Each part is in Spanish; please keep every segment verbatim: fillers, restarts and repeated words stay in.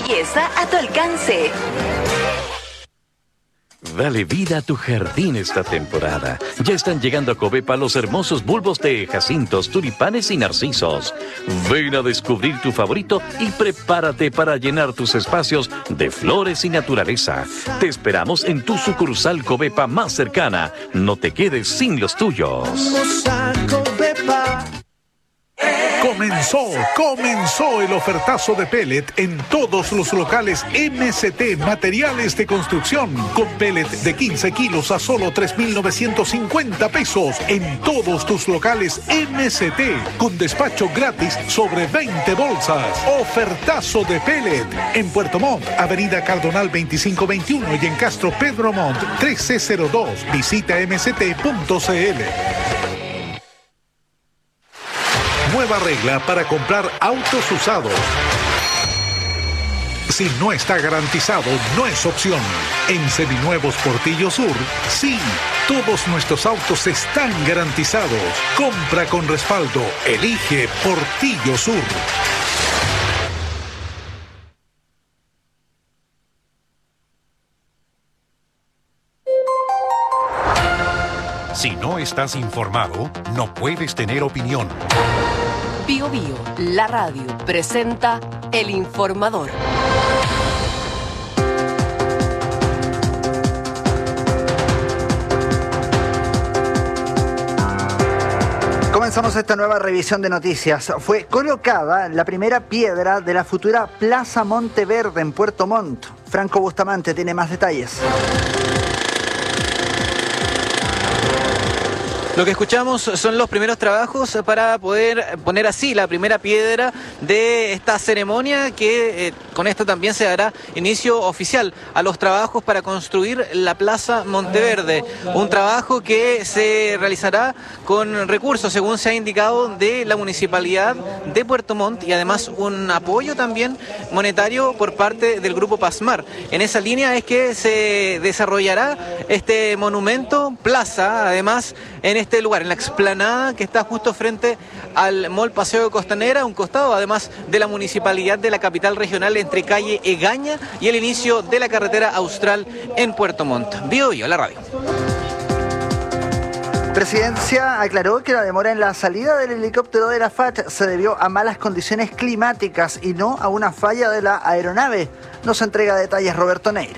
belleza a tu alcance. Dale vida a tu jardín esta temporada. Ya están llegando a Covepa los hermosos bulbos de jacintos, tulipanes y narcisos. Ven a descubrir tu favorito y prepárate para llenar tus espacios de flores y naturaleza. Te esperamos en tu sucursal Covepa más cercana. No te quedes sin los tuyos. Comenzó, comenzó el ofertazo de pellet en todos los locales M C T Materiales de Construcción. Con pellet de quince kilos a solo tres mil novecientos cincuenta pesos en todos tus locales M C T. Con despacho gratis sobre veinte bolsas. Ofertazo de pellet en Puerto Montt, Avenida Cardonal veinticinco veintiuno y en Castro Pedro Montt trece cero dos. Visita m c t punto c l. Nueva regla para comprar autos usados. Si no está garantizado, no es opción. En Seminuevos Portillo Sur, sí, todos nuestros autos están garantizados. Compra con respaldo. Elige Portillo Sur. Si no estás informado, no puedes tener opinión. Bio Bio, la radio, presenta El Informador. Comenzamos esta nueva revisión de noticias. Fue colocada la primera piedra de la futura Plaza Monteverde en Puerto Montt. Franco Bustamante tiene más detalles. Lo que escuchamos son los primeros trabajos para poder poner así la primera piedra de esta ceremonia que eh, con esto también se dará inicio oficial a los trabajos para construir la Plaza Monteverde. Un trabajo que se realizará con recursos, según se ha indicado, de la Municipalidad de Puerto Montt y además un apoyo también monetario por parte del Grupo Pasmar. En esa línea es que se desarrollará este monumento plaza, además en este lugar, en la explanada que está justo frente al Mall Paseo de Costanera, un costado además de la municipalidad de la capital regional entre calle Egaña y el inicio de la carretera austral en Puerto Montt. Bio Bio, la radio. Presidencia aclaró que la demora en la salida del helicóptero de la F A C se debió a malas condiciones climáticas y no a una falla de la aeronave. Nos entrega detalles Roberto Neira.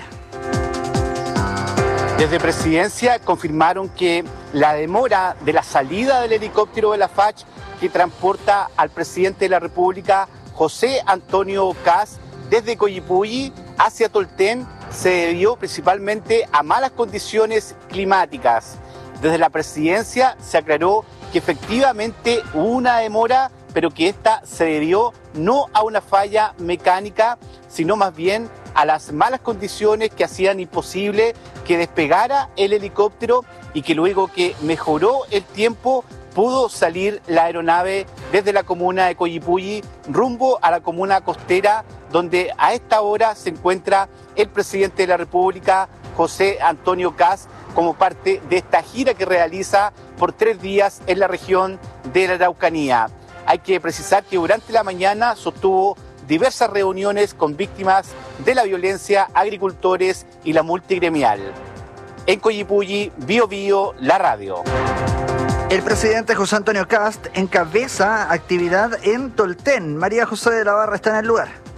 Desde Presidencia confirmaron que la demora de la salida del helicóptero de la F A C que transporta al presidente de la República, José Antonio Kast, desde Coyipulli hacia Tolten se debió principalmente a malas condiciones climáticas. Desde la Presidencia se aclaró que efectivamente hubo una demora, pero que esta se debió no a una falla mecánica, sino más bien a las malas condiciones que hacían imposible que despegara el helicóptero y que luego que mejoró el tiempo pudo salir la aeronave desde la comuna de Coyipulli rumbo a la comuna costera, donde a esta hora se encuentra el presidente de la República, José Antonio Kast, como parte de esta gira que realiza por tres días en la región de la Araucanía. Hay que precisar que durante la mañana sostuvo diversas reuniones con víctimas de la violencia, agricultores y la multigremial. En Coyipulli, Bio Bio, la radio. El presidente José Antonio Kast encabeza actividad en Tolten. María José de la Barra está en el lugar.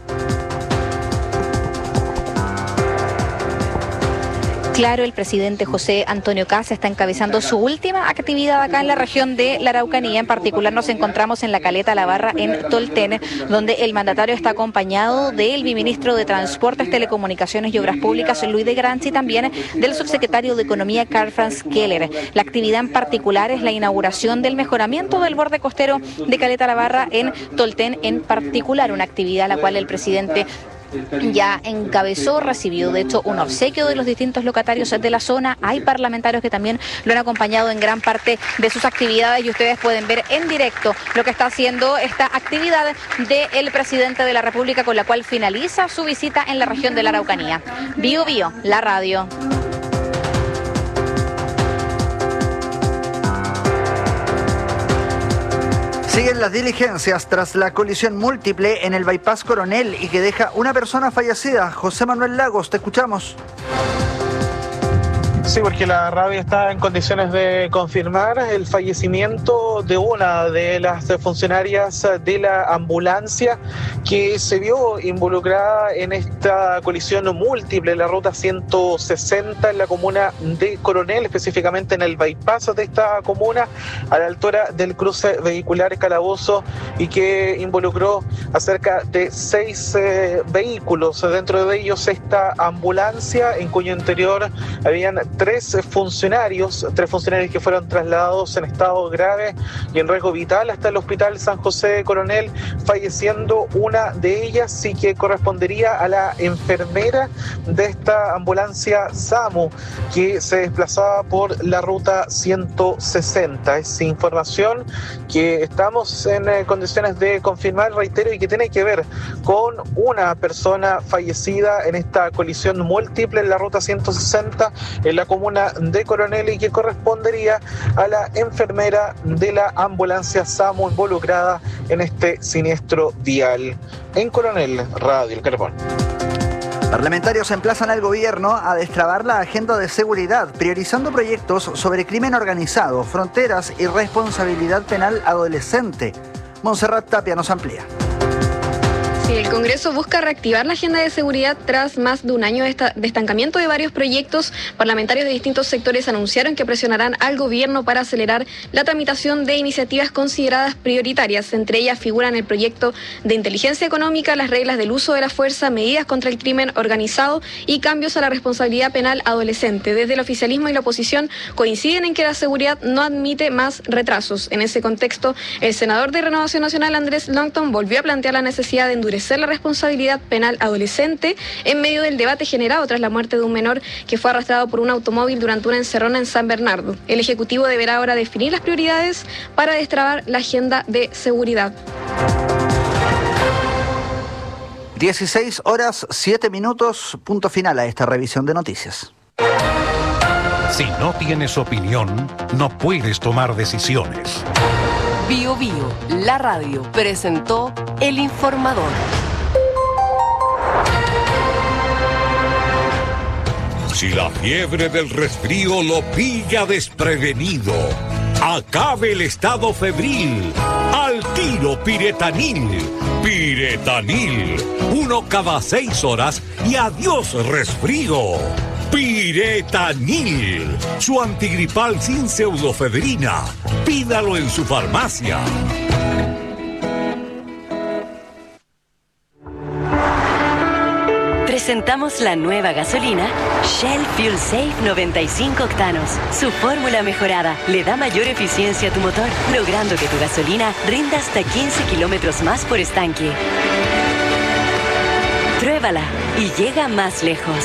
Claro, el presidente José Antonio Kast está encabezando su última actividad acá en la región de la Araucanía. En particular nos encontramos en la Caleta La Barra en Tolten, donde el mandatario está acompañado del viceministro de Transportes, Telecomunicaciones y Obras Públicas, Luis de Granchi, y también del subsecretario de Economía, Karl Franz Keller. La actividad en particular es la inauguración del mejoramiento del borde costero de Caleta La Barra en Tolten en particular, una actividad a la cual el presidente ya encabezó, recibió de hecho un obsequio de los distintos locatarios de la zona. Hay parlamentarios que también lo han acompañado en gran parte de sus actividades y ustedes pueden ver en directo lo que está haciendo esta actividad del presidente de la República, con la cual finaliza su visita en la región de la Araucanía. Bio Bio, la radio. Siguen las diligencias tras la colisión múltiple en el Bypass Coronel y que deja una persona fallecida. José Manuel Lagos, te escuchamos. Sí, porque la radio está en condiciones de confirmar el fallecimiento de una de las funcionarias de la ambulancia que se vio involucrada en esta colisión múltiple en la ruta ciento sesenta en la comuna de Coronel, específicamente en el bypass de esta comuna, a la altura del cruce vehicular Calabozo, y que involucró a cerca de seis eh, vehículos, dentro de ellos esta ambulancia, en cuyo interior habían tres funcionarios, tres funcionarios que fueron trasladados en estado grave y en riesgo vital hasta el hospital San José de Coronel, falleciendo una de ellas y que correspondería a la enfermera de esta ambulancia SAMU que se desplazaba por la ruta ciento sesenta. Es información que estamos en eh, condiciones de confirmar, reitero, y que tiene que ver con una persona fallecida en esta colisión múltiple en la ruta ciento sesenta en la comuna de Coronel y que correspondería a la enfermera de la ambulancia SAMU involucrada en este siniestro vial. En Coronel, Radio El Carbón. Parlamentarios emplazan al gobierno a destrabar la agenda de seguridad, priorizando proyectos sobre crimen organizado, fronteras y responsabilidad penal adolescente. Montserrat Tapia nos amplía. Sí, el Congreso busca reactivar la agenda de seguridad tras más de un año de, esta, de estancamiento de varios proyectos. Parlamentarios de distintos sectores anunciaron que presionarán al gobierno para acelerar la tramitación de iniciativas consideradas prioritarias. Entre ellas figuran el proyecto de inteligencia económica, las reglas del uso de la fuerza, medidas contra el crimen organizado y cambios a la responsabilidad penal adolescente. Desde el oficialismo y la oposición coinciden en que la seguridad no admite más retrasos. En ese contexto, el senador de Renovación Nacional, Andrés Longton, volvió a plantear la necesidad de endurecer la responsabilidad penal adolescente en medio del debate generado tras la muerte de un menor que fue arrastrado por un automóvil durante una encerrona en San Bernardo. El Ejecutivo deberá ahora definir las prioridades para destrabar la agenda de seguridad. dieciséis horas, siete minutos, punto final a esta revisión de noticias. Si no tienes opinión, no puedes tomar decisiones. Bio Bio, la radio, presentó El Informador. Si la fiebre del resfrío lo pilla desprevenido, acabe el estado febril. Al tiro Piretanil. Piretanil. Uno cada seis horas y adiós resfrío. Piretanil, su antigripal sin pseudofebrina. Pídalo en su farmacia. Presentamos la nueva gasolina Shell Fuel Safe noventa y cinco octanos. Su fórmula mejorada le da mayor eficiencia a tu motor, logrando que tu gasolina rinda hasta quince kilómetros más por estanque. Pruébala y llega más lejos.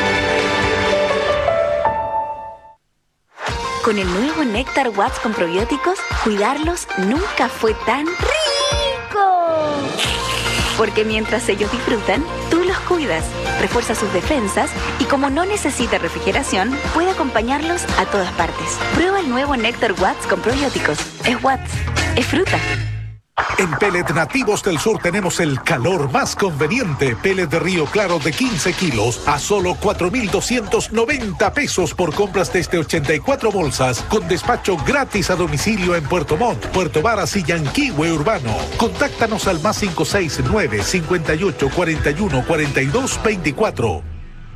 Con el nuevo Néctar Watts con probióticos, cuidarlos nunca fue tan rico. Porque mientras ellos disfrutan, tú los cuidas, refuerza sus defensas y como no necesita refrigeración, puede acompañarlos a todas partes. Prueba el nuevo Néctar Watts con probióticos. Es Watts, es fruta. En Pellet Nativos del Sur tenemos el calor más conveniente. Pellet de Río Claro de quince kilos a solo cuatro mil doscientos noventa pesos por compras desde ochenta y cuatro bolsas, con despacho gratis a domicilio en Puerto Montt, Puerto Varas y Yanquihue Urbano. Contáctanos al más cinco seis nueve, cincuenta y ocho, cuarenta y uno, cuarenta y dos, veinticuatro.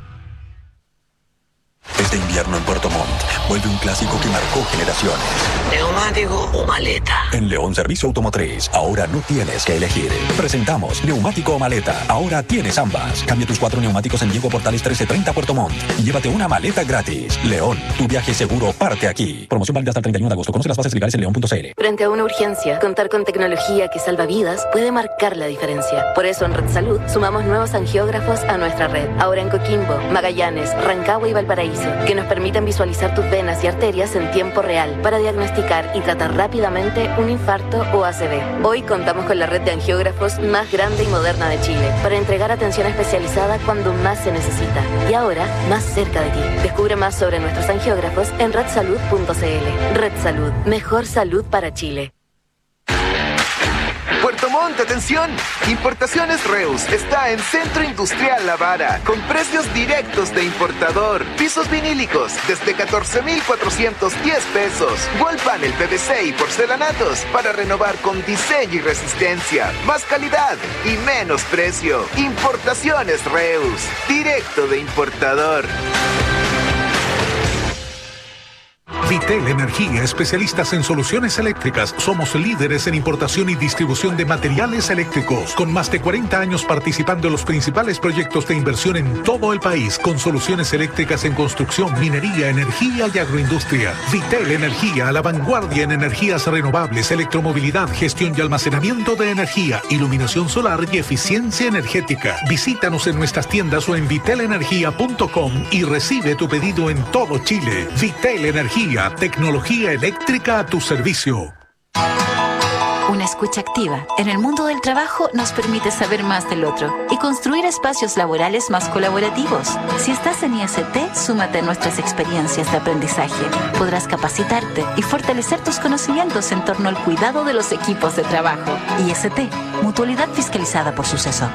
Este invierno en Puerto Montt vuelve un clásico que marcó generaciones. ¿Neumático o maleta? En León Servicio Automotriz, ahora no tienes que elegir. Presentamos neumático o maleta. Ahora tienes ambas. Cambia tus cuatro neumáticos en Diego Portales trece treinta Puerto Montt y llévate una maleta gratis. León, tu viaje seguro parte aquí. Promoción válida hasta el treinta y uno de agosto. Conoce las bases legales en león punto c l. Frente a una urgencia, contar con tecnología que salva vidas puede marcar la diferencia. Por eso en Red Salud sumamos nuevos angiógrafos a nuestra red. Ahora en Coquimbo, Magallanes, Rancagua y Valparaíso, que nos permiten visualizar tus venas y arterias en tiempo real para diagnosticar y tratar rápidamente un infarto o A C V. Hoy contamos con la red de angiógrafos más grande y moderna de Chile para entregar atención especializada cuando más se necesita y ahora más cerca de ti. Descubre más sobre nuestros angiógrafos en red salud punto c l. Red Salud, mejor salud para Chile. Ponte atención. Importaciones Reus está en Centro Industrial La Vara con precios directos de importador. Pisos vinílicos desde catorce mil cuatrocientos diez pesos. Wall panel P V C y porcelanatos para renovar con diseño y resistencia. Más calidad y menos precio. Importaciones Reus. Directo de importador. Vitel Energía, especialistas en soluciones eléctricas. Somos líderes en importación y distribución de materiales eléctricos, con más de cuarenta años participando en los principales proyectos de inversión en todo el país, con soluciones eléctricas en construcción, minería, energía y agroindustria. Vitel Energía, a la vanguardia en energías renovables, electromovilidad, gestión y almacenamiento de energía, iluminación solar y eficiencia energética. Visítanos en nuestras tiendas o en vitel energía punto com y recibe tu pedido en todo Chile. Vitel Energía, tecnología eléctrica a tu servicio. Una escucha activa en el mundo del trabajo nos permite saber más del otro y construir espacios laborales más colaborativos. Si estás en I S T, súmate a nuestras experiencias de aprendizaje. Podrás capacitarte y fortalecer tus conocimientos en torno al cuidado de los equipos de trabajo. I S T, mutualidad fiscalizada por Suceso.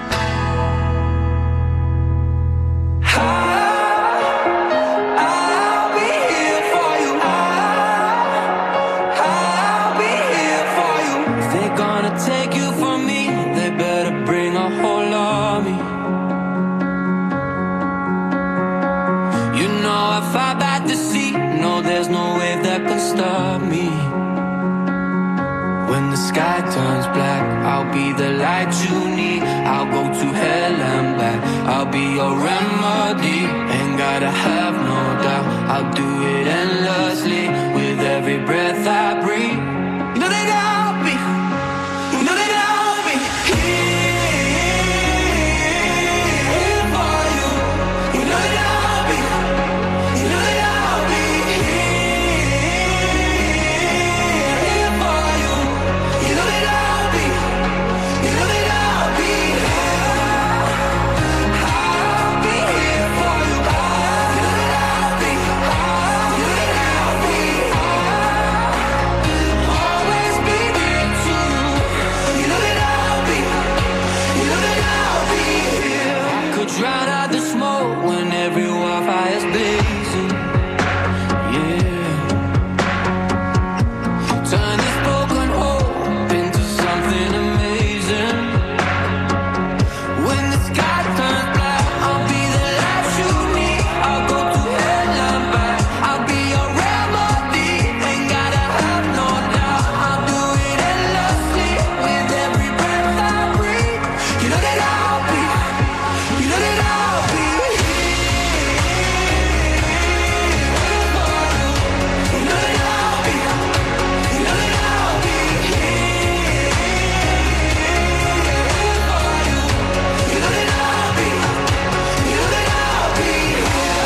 Sky turns black, I'll be the light you need. I'll go to hell and back, I'll be your remedy. Ain't gotta have no doubt, I'll do it endlessly. With every breath I breathe, you know that I'll be, you know that I'll be here for you. You know that I'll be, you know that I'll be here for you. You know that I'll be, you know that I'll be here. I'll be here for you. You know that I'll be, you know that I'll be. Always be there to you. You know that I'll be, you know that I'll be here. I could drown out the smoke when every wildfire's blazing. Yeah. Turn this broken hope into something amazing. When the sky turns black, I'll be the light you need. I'll go to hell and back, I'll be your remedy. Ain't gotta have no doubt, I'll do it endlessly. With every breath I breathe, you know that I'll be, you know that I'll be here for you. You know that I'll be, you know that I'll be here for you. You know that I'll be, you know that I'll be here.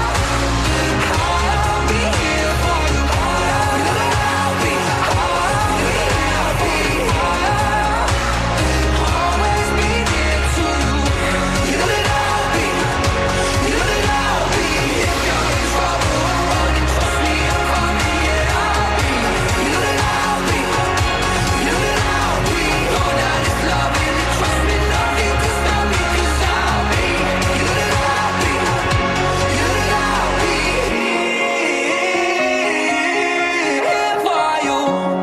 I'll be here for you. You know that I'll be, you know that I'll be here. Always be there to you. You know that I'll be, you know that I'll be. If you're in trouble or running, trust me, I'm coming. Yeah, I'll be. You know that I'll be, you know that I'll be. Know that it's love and trust me, nothing can stop me 'cause I'll be. You know that I'll be, you know that I'll be here for you.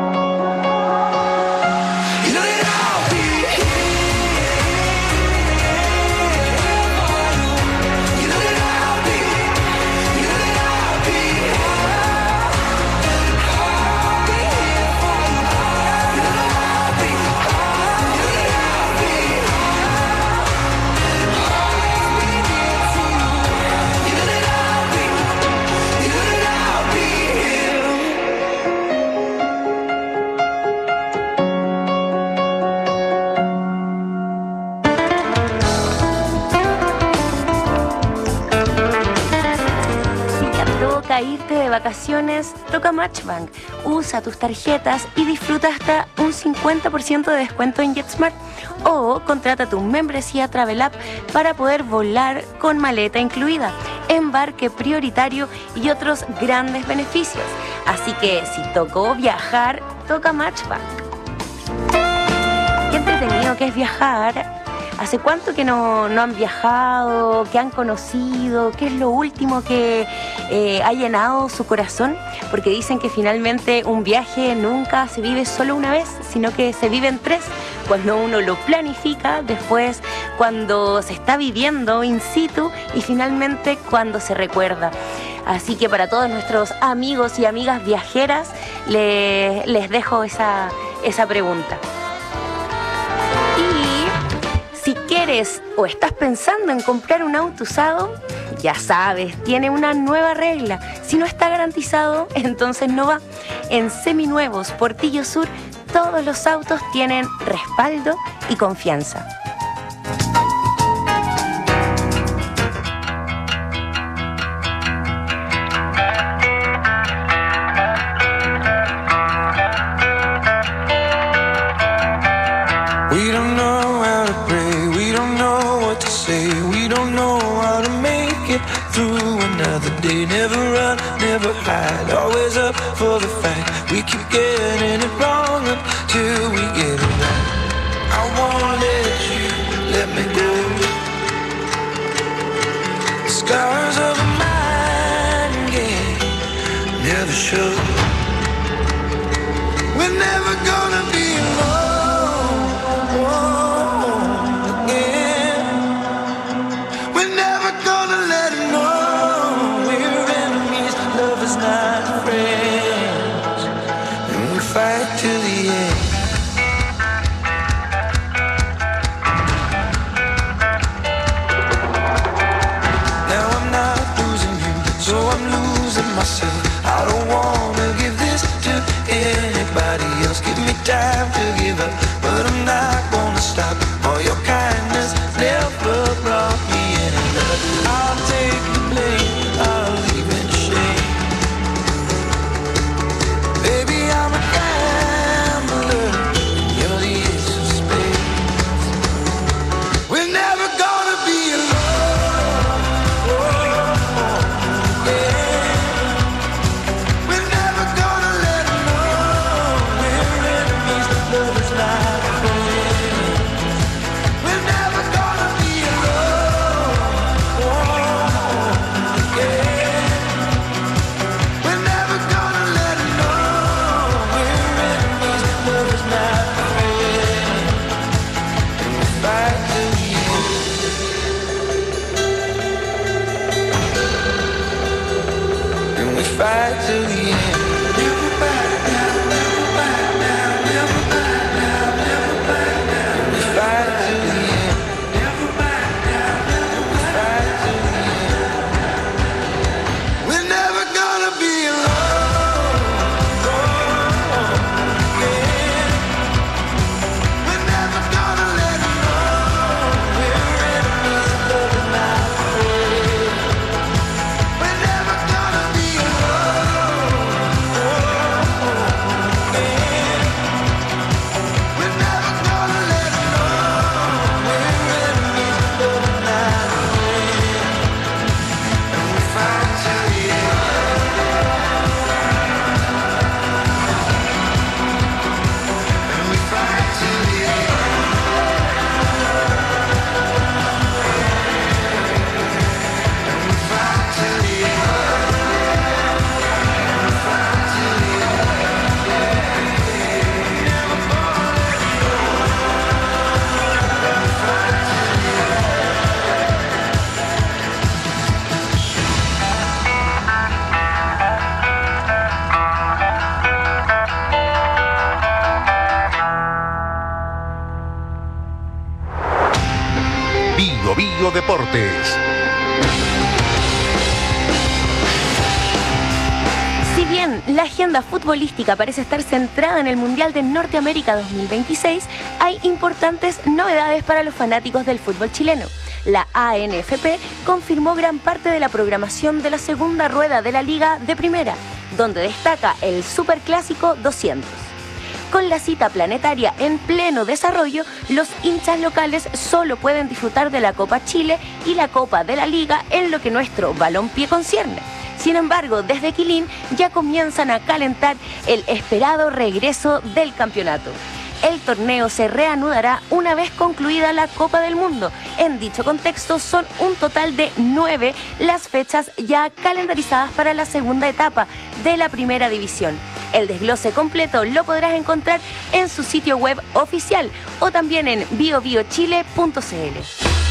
You know that I'll be here for you. You know that I'll be, you know that I'll be here. I'll be here for you. You know that I'll be, you know that I'll be here. Always be there to you. You know that I'll be, you know that I'll be here. Si te provoca irte de vacaciones, toca Matchbank. Usa tus tarjetas y disfruta hasta un cincuenta por ciento de descuento en JetSmart. O contrata tu membresía Travel App para poder volar con maleta incluida, embarque prioritario y otros grandes beneficios. Así que si tocó viajar, toca Matchbank. Qué entretenido que es viajar. ¿Hace cuánto que no, no han viajado? ¿Qué han conocido? ¿Qué es lo último que eh, ha llenado su corazón? Porque dicen que finalmente un viaje nunca se vive solo una vez, sino que se vive en tres. Cuando uno lo planifica, después cuando se está viviendo in situ y finalmente cuando se recuerda. Así que para todos nuestros amigos y amigas viajeras les, les dejo esa, esa pregunta. Si quieres o estás pensando en comprar un auto usado, ya sabes, tiene una nueva regla. Si no está garantizado, entonces no va. En Seminuevos Portillo Sur, todos los autos tienen respaldo y confianza. We don't know how to pray, we don't know what to say, we don't know how to make it through another day. Never run, never hide, always up for the fight. We keep getting it wrong until we get it right. I won't let you let me go. The scars of a mind game never show. We're never gonna be alone. I don't wanna give this to anybody else. Give me time to give up, but I'm not gonna stop. All your kindness never brought me any love. I'll take the blame, I'll leave in shame. Baby, I'm a gambler, you're the ace of spades. We're never gonna be alone. Oh, yeah. Fight to the end. Never back down, never back down, never back down, never back down. We fight to the end. Never back down, never fight to the end. We're never gonna be alone. Oh, yeah. We're never gonna let it go. We're enemies, love is not free. We're never gonna be Bio Bio Deportes. Si bien la agenda futbolística parece estar centrada en el Mundial de Norteamérica dos mil veintiséis, hay importantes novedades para los fanáticos del fútbol chileno. La A N F P confirmó gran parte de la programación de la segunda rueda de la Liga de Primera, donde destaca el Superclásico doscientos. Con la cita planetaria en pleno desarrollo, los hinchas locales solo pueden disfrutar de la Copa Chile y la Copa de la Liga en lo que nuestro balompié concierne. Sin embargo, desde Quilín ya comienzan a calentar el esperado regreso del campeonato. El torneo se reanudará una vez concluida la Copa del Mundo. En dicho contexto, son un total de nueve las fechas ya calendarizadas para la segunda etapa de la primera división. El desglose completo lo podrás encontrar en su sitio web oficial o también en bio bio chile punto c l.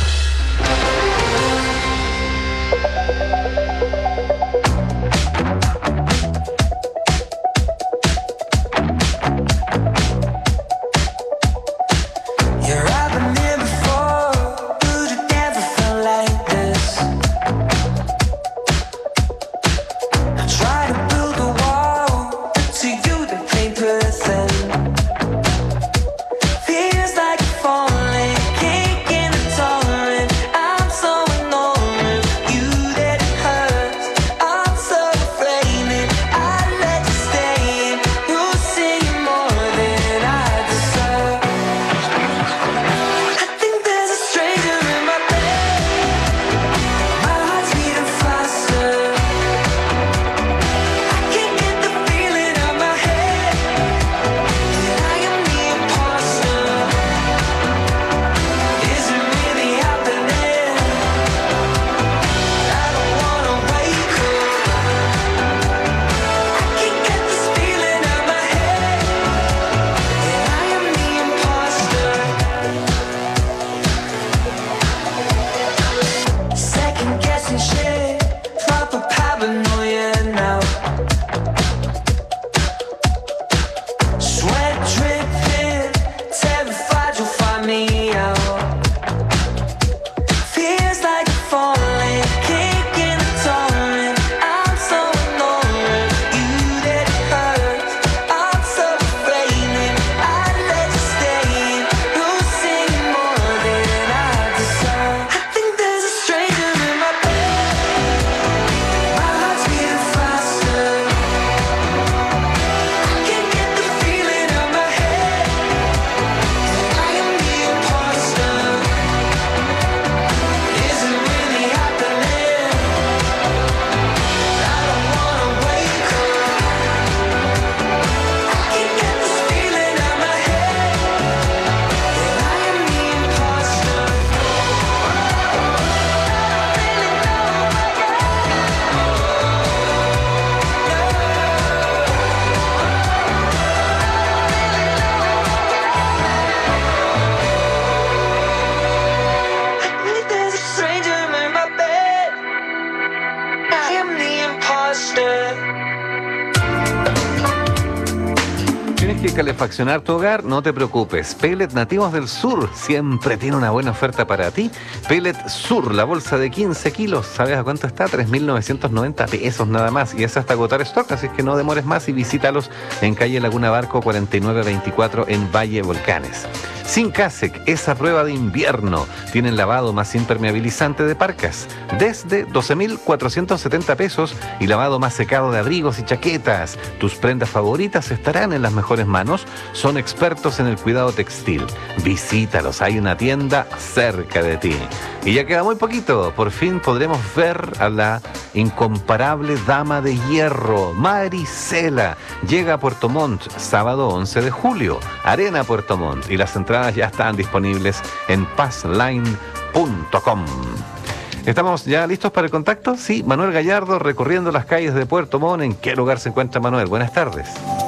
¿Tienes que calefaccionar tu hogar? No te preocupes. Pellet Nativos del Sur siempre tiene una buena oferta para ti. Pellet Sur, la bolsa de quince kilos. ¿Sabes a cuánto está? tres mil novecientos noventa pesos nada más. Y es hasta agotar stock, así que no demores más y visítalos en calle Laguna Barco cuarenta y nueve veinticuatro en Valle Volcanes. Sincasec, esa prueba de invierno. Tienen lavado más impermeabilizante de parcas desde doce mil cuatrocientos setenta pesos y lavado más secado de abrigos y chaquetas. Tus prendas favoritas estarán en las mejores manos. Son expertos en el cuidado textil. Visítalos, hay una tienda cerca de ti. Y ya queda muy poquito. Por fin podremos ver a la incomparable dama de hierro, Maricela. Llega a Puerto Montt, sábado once de julio. Arena Puerto Montt. Y las entradas ya están disponibles en passline punto com. ¿Estamos ya listos para el contacto? Sí, Manuel Gallardo recorriendo las calles de Puerto Montt. ¿En qué lugar se encuentra Manuel? Buenas tardes.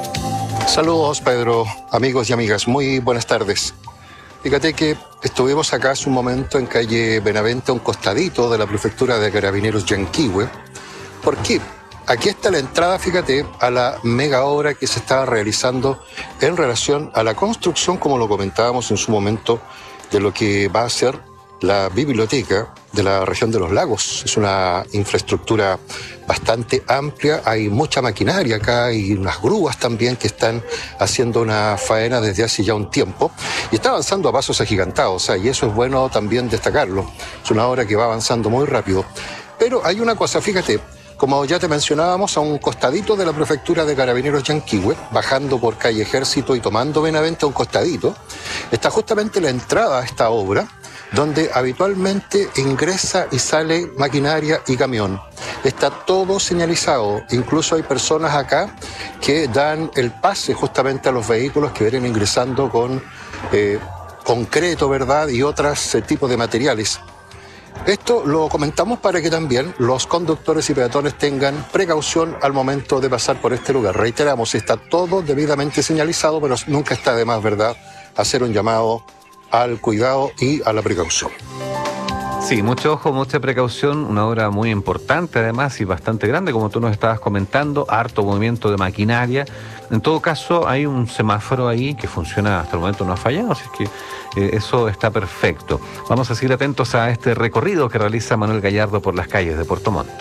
Saludos, Pedro, amigos y amigas, muy buenas tardes. Fíjate que estuvimos acá hace un momento en calle Benavente, a un costadito de la prefectura de Carabineros Yanquihue. ¿Por qué? Aquí está la entrada, fíjate, a la mega obra que se estaba realizando en relación a la construcción, como lo comentábamos en su momento, de lo que va a ser la biblioteca de la región de los lagos. Es una infraestructura bastante amplia, hay mucha maquinaria acá, hay unas grúas también que están haciendo una faena desde hace ya un tiempo y está avanzando a pasos agigantados, o sea, y eso es bueno también destacarlo. Es una obra que va avanzando muy rápido. Pero hay una cosa, fíjate, como ya te mencionábamos, a un costadito de la prefectura de Carabineros Yanquihue, bajando por calle Ejército y tomando Benavente a un costadito, está justamente la entrada a esta obra, donde habitualmente ingresa y sale maquinaria y camión. Está todo señalizado, incluso hay personas acá que dan el pase justamente a los vehículos que vienen ingresando con eh, concreto, ¿verdad? Y otros eh, tipos de materiales. Esto lo comentamos para que también los conductores y peatones tengan precaución al momento de pasar por este lugar. Reiteramos, está todo debidamente señalizado, pero nunca está de más, ¿verdad?, hacer un llamado al cuidado y a la precaución. Sí, mucho ojo, mucha precaución, una obra muy importante además y bastante grande, como tú nos estabas comentando, harto movimiento de maquinaria. En todo caso, hay un semáforo ahí que funciona, hasta el momento no ha fallado, así que eh, eso está perfecto. Vamos a seguir atentos a este recorrido que realiza Manuel Gallardo por las calles de Puerto Montt.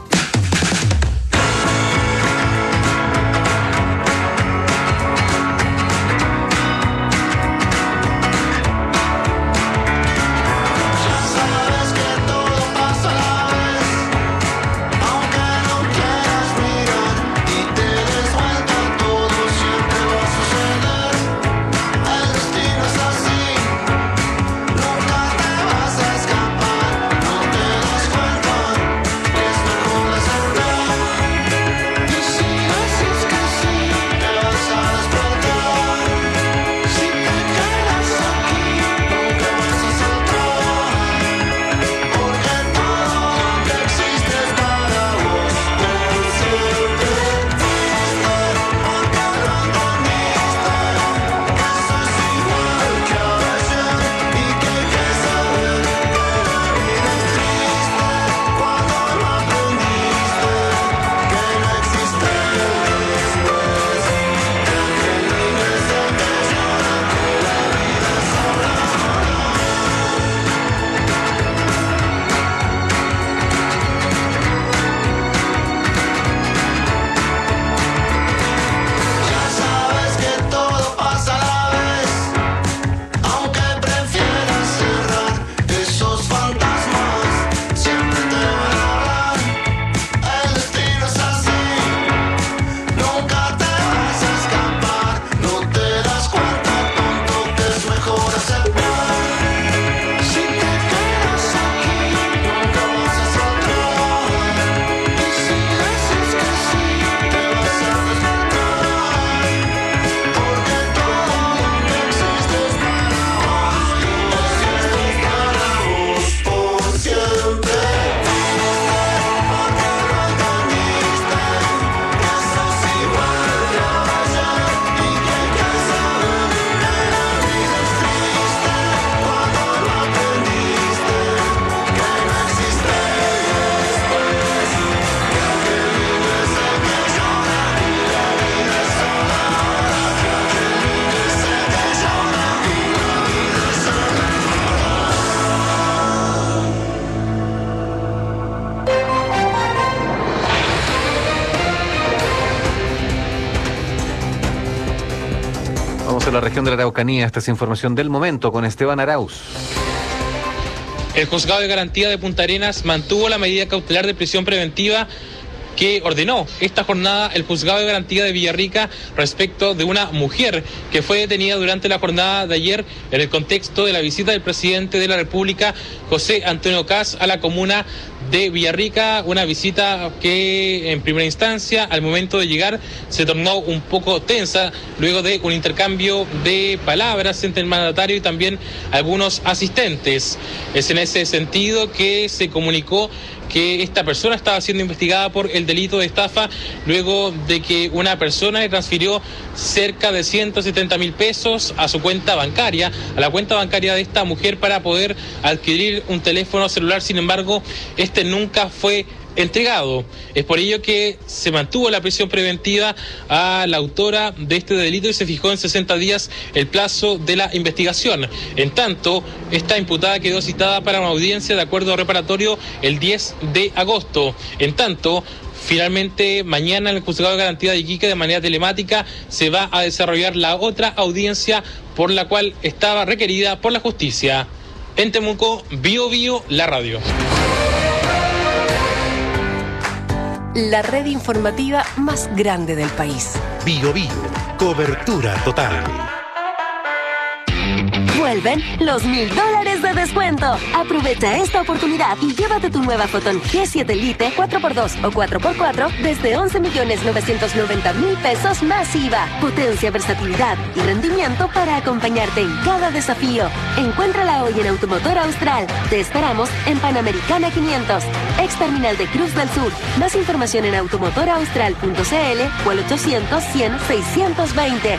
La región de la Araucanía. Esta es información del momento con Esteban Arauz. El juzgado de garantía de Punta Arenas mantuvo la medida cautelar de prisión preventiva que ordenó esta jornada el juzgado de garantía de Villarrica respecto de una mujer que fue detenida durante la jornada de ayer en el contexto de la visita del presidente de la República, José Antonio Kast, a la comuna de Villarrica, una visita que en primera instancia, al momento de llegar, se tornó un poco tensa luego de un intercambio de palabras entre el mandatario y también algunos asistentes. Es en ese sentido que se comunicó que esta persona estaba siendo investigada por el delito de estafa luego de que una persona le transfirió cerca de ciento setenta mil pesos a su cuenta bancaria, a la cuenta bancaria de esta mujer para poder adquirir un teléfono celular. Sin embargo, este nunca fue entregado. Es por ello que se mantuvo la prisión preventiva a la autora de este delito y se fijó en sesenta días el plazo de la investigación. En tanto, esta imputada quedó citada para una audiencia de acuerdo reparatorio el diez de agosto. En tanto, finalmente, mañana en el Juzgado de Garantía de Iquique, de manera telemática, se va a desarrollar la otra audiencia por la cual estaba requerida por la justicia. En Temuco, Bio Bio, la radio. La red informativa más grande del país. Bio Bio, cobertura total. Vuelven los mil dólares de de descuento. Aprovecha esta oportunidad y llévate tu nueva Photon G siete Lite cuatro por dos o cuatro por cuatro desde once millones novecientos noventa mil pesos más I V A. Potencia, versatilidad y rendimiento para acompañarte en cada desafío. Encuéntrala hoy en Automotor Austral. Te esperamos en Panamericana quinientos, ex terminal de Cruz del Sur. Más información en automotor austral punto c l o al ochocientos, cien, seiscientos veinte.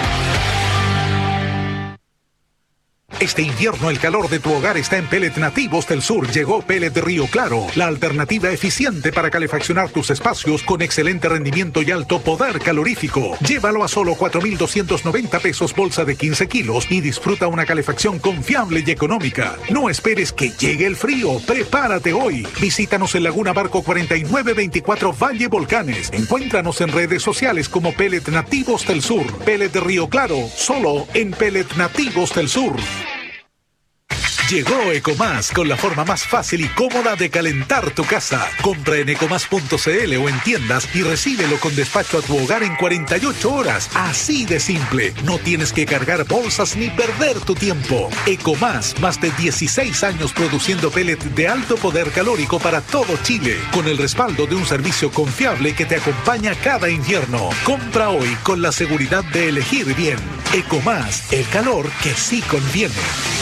Este invierno el calor de tu hogar está en Pellet Nativos del Sur. Llegó Pellet Río Claro, la alternativa eficiente para calefaccionar tus espacios con excelente rendimiento y alto poder calorífico. Llévalo a solo cuatro mil doscientos noventa pesos bolsa de quince kilos y disfruta una calefacción confiable y económica. No esperes que llegue el frío, prepárate hoy. Visítanos en Laguna Barco cuarenta y nueve veinticuatro Valle Volcanes. Encuéntranos en redes sociales como Pellet Nativos del Sur. Pellet Río Claro, solo en Pellet Nativos del Sur. Llegó Ecomás con la forma más fácil y cómoda de calentar tu casa. Compra en ecomás punto c l o en tiendas y recíbelo con despacho a tu hogar en cuarenta y ocho horas. Así de simple. No tienes que cargar bolsas ni perder tu tiempo. Ecomás, más de dieciséis años produciendo pellet de alto poder calórico para todo Chile, con el respaldo de un servicio confiable que te acompaña cada invierno. Compra hoy con la seguridad de elegir bien. Ecomás, el calor que sí conviene.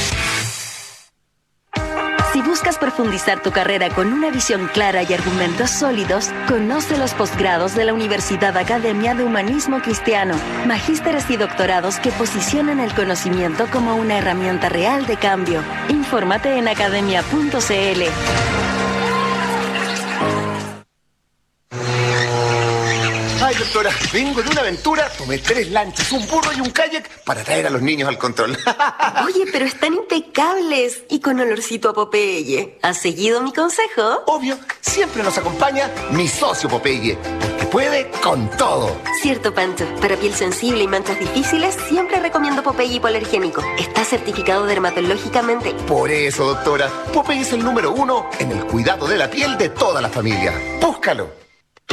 Si buscas profundizar tu carrera con una visión clara y argumentos sólidos, conoce los posgrados de la Universidad Academia de Humanismo Cristiano, magísteres y doctorados que posicionan el conocimiento como una herramienta real de cambio. Infórmate en academia punto c l. Ay, doctora, vengo de una aventura, tomé tres lanchas, un burro y un kayak para traer a los niños al control. Oye, pero están impecables y con olorcito a Popeye. ¿Has seguido mi consejo? Obvio, siempre nos acompaña mi socio Popeye, que puede con todo. Cierto, Pancho. Para piel sensible y manchas difíciles, siempre recomiendo Popeye hipoalergénico. Está certificado dermatológicamente. Por eso, doctora, Popeye es el número uno en el cuidado de la piel de toda la familia. Búscalo.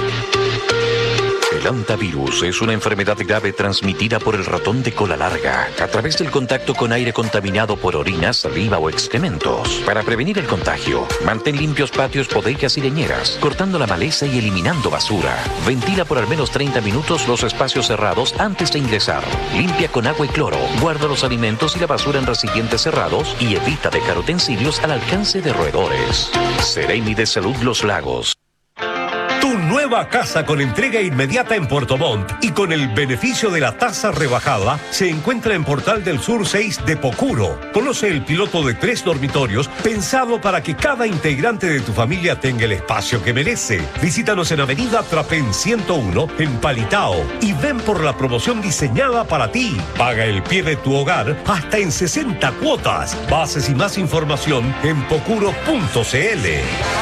El hantavirus es una enfermedad grave transmitida por el ratón de cola larga a través del contacto con aire contaminado por orina, saliva o excrementos. Para prevenir el contagio, mantén limpios patios, bodegas y leñeras, cortando la maleza y eliminando basura. Ventila por al menos treinta minutos los espacios cerrados antes de ingresar. Limpia con agua y cloro. Guarda los alimentos y la basura en recipientes cerrados y evita dejar utensilios al alcance de roedores. Seremi de Salud Los Lagos. Tu nueva casa con entrega inmediata en Puerto Montt y con el beneficio de la tasa rebajada se encuentra en Portal del Sur seis de Pocuro. Conoce el piloto de tres dormitorios pensado para que cada integrante de tu familia tenga el espacio que merece. Visítanos en Avenida Trapén ciento uno en Palitao y ven por la promoción diseñada para ti. Paga el pie de tu hogar hasta en sesenta cuotas. Bases y más información en pocuro punto c l.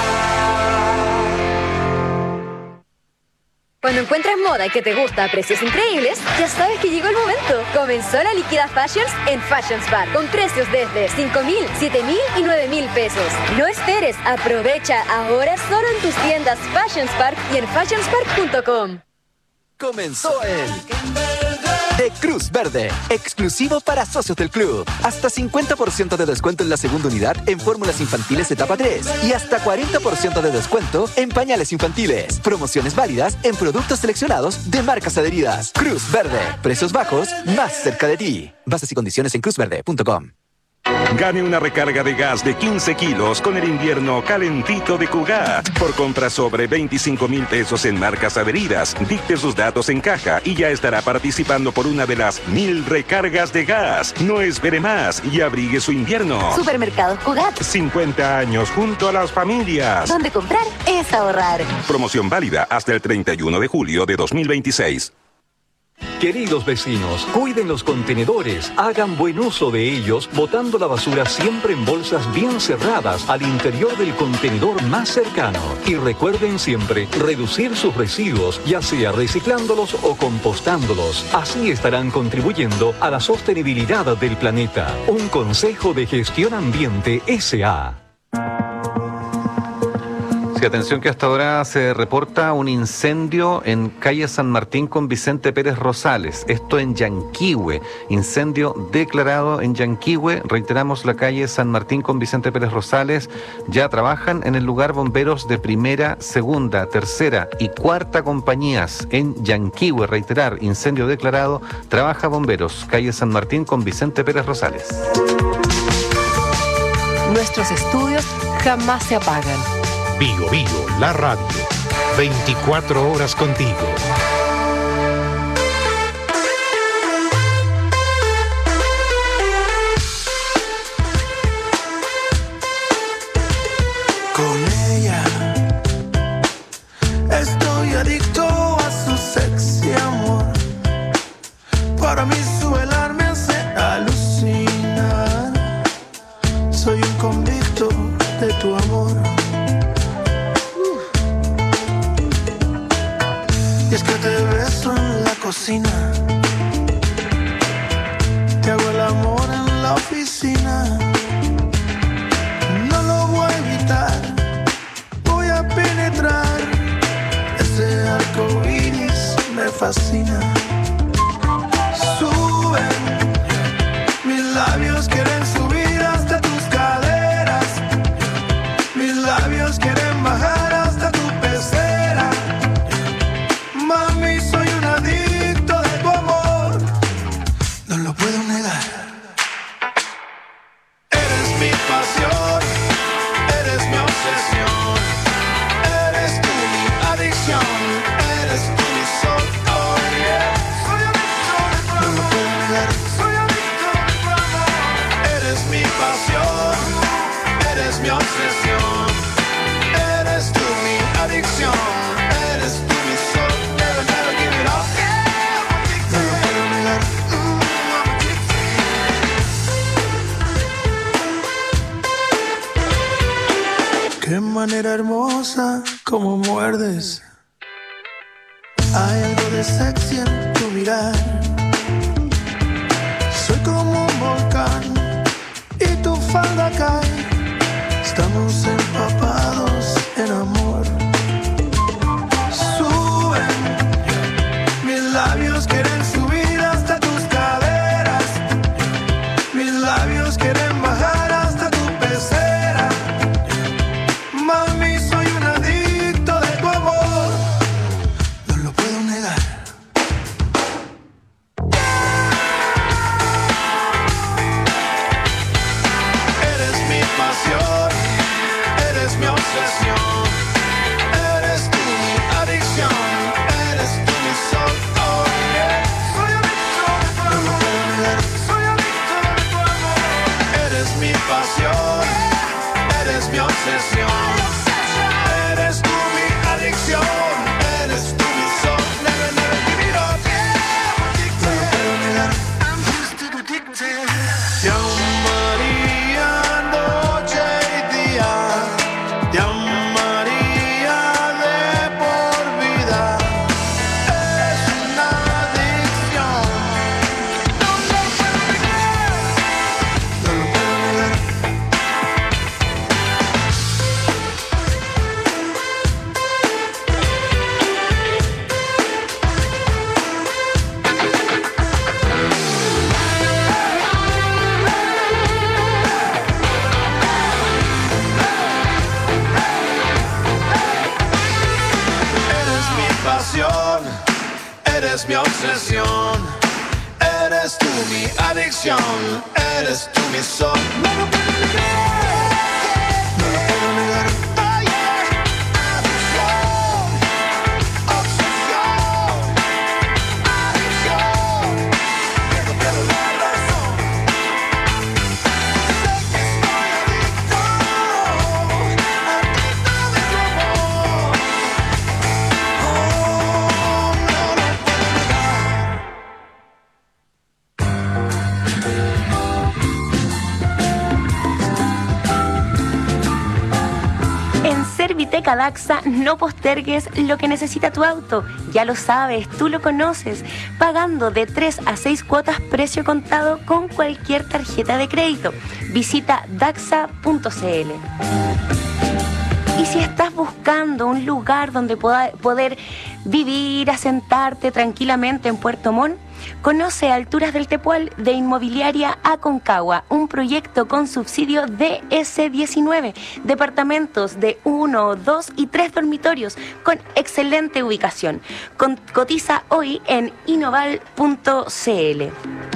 Cuando encuentras moda que te gusta a precios increíbles, ya sabes que llegó el momento. Comenzó la Liquida Fashions en Fashions Bar, con precios desde cinco mil, siete mil y nueve mil pesos. No esperes, aprovecha ahora solo en tus tiendas Fashions Park y en fashions park punto com. Comenzó el de Cruz Verde, exclusivo para socios del club. Hasta cincuenta por ciento de descuento en la segunda unidad en fórmulas infantiles etapa tres y hasta cuarenta por ciento de descuento en pañales infantiles. Promociones válidas en productos seleccionados de marcas adheridas. Cruz Verde, precios bajos más cerca de ti. Bases y condiciones en cruz verde punto com. Gane una recarga de gas de quince kilos con el invierno calentito de Cugat. Por compra sobre veinticinco mil pesos en marcas adheridas, dicte sus datos en caja y ya estará participando por una de las mil recargas de gas. No espere más y abrigue su invierno. Supermercados Cugat. cincuenta años junto a las familias. Donde comprar es ahorrar. Promoción válida hasta el treinta y uno de julio de dos mil veintiséis. Queridos vecinos, cuiden los contenedores, hagan buen uso de ellos, botando la basura siempre en bolsas bien cerradas al interior del contenedor más cercano. Y recuerden siempre reducir sus residuos, ya sea reciclándolos o compostándolos. Así estarán contribuyendo a la sostenibilidad del planeta. Un consejo de Gestión Ambiente S A Sí, atención que hasta ahora se reporta un incendio en calle San Martín con Vicente Pérez Rosales. Esto en Yanquihue. Incendio declarado en Yanquihue. Reiteramos, la calle San Martín con Vicente Pérez Rosales. Ya trabajan en el lugar bomberos de primera, segunda, tercera y cuarta compañías en Yanquihue. Reiterar, incendio declarado. Trabaja bomberos. Calle San Martín con Vicente Pérez Rosales. Nuestros estudios jamás se apagan. Bio Bio, la radio. veinticuatro horas contigo. Con ella estoy adicto a su sexy amor. Para mí su velar me hace alucinar. Soy un convicto de tu amor. Y es que te beso en la cocina, te hago el amor en la oficina. No lo voy a evitar, voy a penetrar. Ese arco iris me fascina. Suben, mis labios quieren subir hasta tus caderas. Mis labios quieren bajar hasta tu pecera. Mami, soy un adicto de tu amor, no lo puedo negar. Eres mi pasión, eres mi obsesión, eres tú mi adicción, eres tú mi sol. Oh yeah, soy adicto de tu amor, no lo puedo negar. Soy adicto de tu amor. Eres mi pasión, eres mi obsesión, eres tú mi adicción, eres tú mi sol. Never, never give it up. No lo puedo negar. Mm, I'm addicted. Qué manera hermosa como muerdes. Hay algo de sexy en tu mirar. Soy como un volcán y tu falda cae. Estamos empapados en amor. Suben, mis labios quieren subir hasta tus caderas. Mis labios quieren bajar hasta tu pecera. Mami, soy un adicto de tu amor, no lo puedo negar. Eres mi pasión, eres mi obsesión, eres tú mi adicción, eres tú mi sol. Oh yeah, soy adicto de tu amor, no lo puedo negar. Soy adicto de tu amor. Eres mi pasión, eres mi obsesión, eres tú mi adicción, eres tú mi sol. Never, never give it up. No lo puedo negar. I'm just addicted. Te amaría noche y día, te amaría de por vida. Es una adicción. No lo puedo negar. No lo puedo negar. Eres mi pasión, eres mi obsesión, eres tú mi adicción, eres tú mi sol. No lo puedo negar, no lo puedo negar. Oh yeah, adicción, obsesión, adicción. Pierdo, pierdo la razón. Sé que estoy adicto, adicto de tu amor. Oh, no lo puedo negar. En Serviteca Daxa no postergues lo que necesita tu auto. Ya lo sabes, tú lo conoces. Pagando de tres a seis cuotas precio contado con cualquier tarjeta de crédito. Visita daxa punto c l. Y Y si estás buscando un lugar donde poda, poder vivir, asentarte tranquilamente en Puerto Montt, conoce Alturas del Tepual de Inmobiliaria Aconcagua, un proyecto con subsidio D S diecinueve, departamentos de uno, dos y tres dormitorios con excelente ubicación. Con, cotiza hoy en inoval punto c l.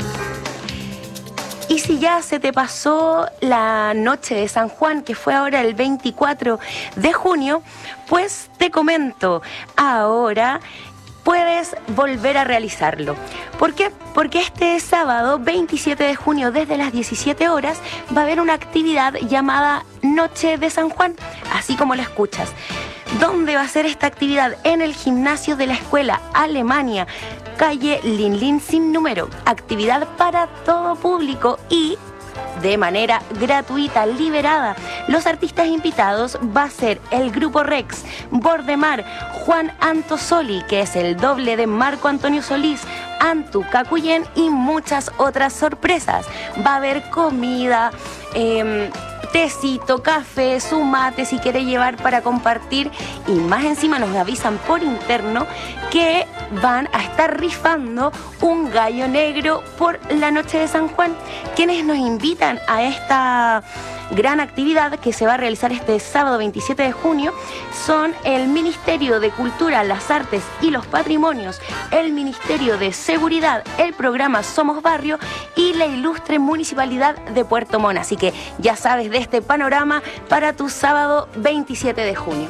Y si ya se te pasó la noche de San Juan, que fue ahora el veinticuatro de junio, pues te comento, ahora puedes volver a realizarlo. ¿Por qué? Porque este sábado veintisiete de junio desde las diecisiete horas va a haber una actividad llamada Noche de San Juan, así como la escuchas. ¿Dónde va a ser esta actividad? En el gimnasio de la Escuela Alemania, calle Linlin sin número. Actividad para todo público y de manera gratuita, liberada. Los artistas invitados va a ser el Grupo Rex, Bordemar, Juan Antosoli, que es el doble de Marco Antonio Solís, Antu Cacuyén y muchas otras sorpresas. Va a haber comida, eh, tecito, café, su mate si quiere llevar para compartir, y más encima nos avisan por interno que van a estar rifando un gallo negro por la noche de San Juan. Quienes nos invitan a esta gran actividad que se va a realizar este sábado veintisiete de junio son el Ministerio de Cultura, las Artes y los Patrimonios, el Ministerio de Seguridad, el programa Somos Barrio y la ilustre Municipalidad de Puerto Montt. Así que ya sabes de este panorama para tu sábado veintisiete de junio.